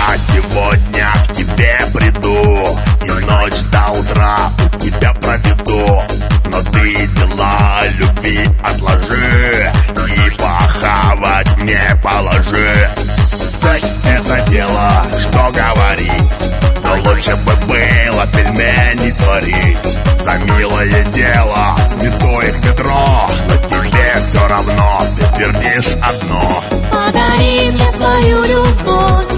Я сегодня к тебе приду и ночь до утра у тебя проведу. Но ты дела любви отложи и похавать мне положи. Секс — это дело, что говорить, но лучше бы было пельмени сварить. За милое дело смету их ведро, но тебе все равно, ты твердишь одно: подари мне свою любовь.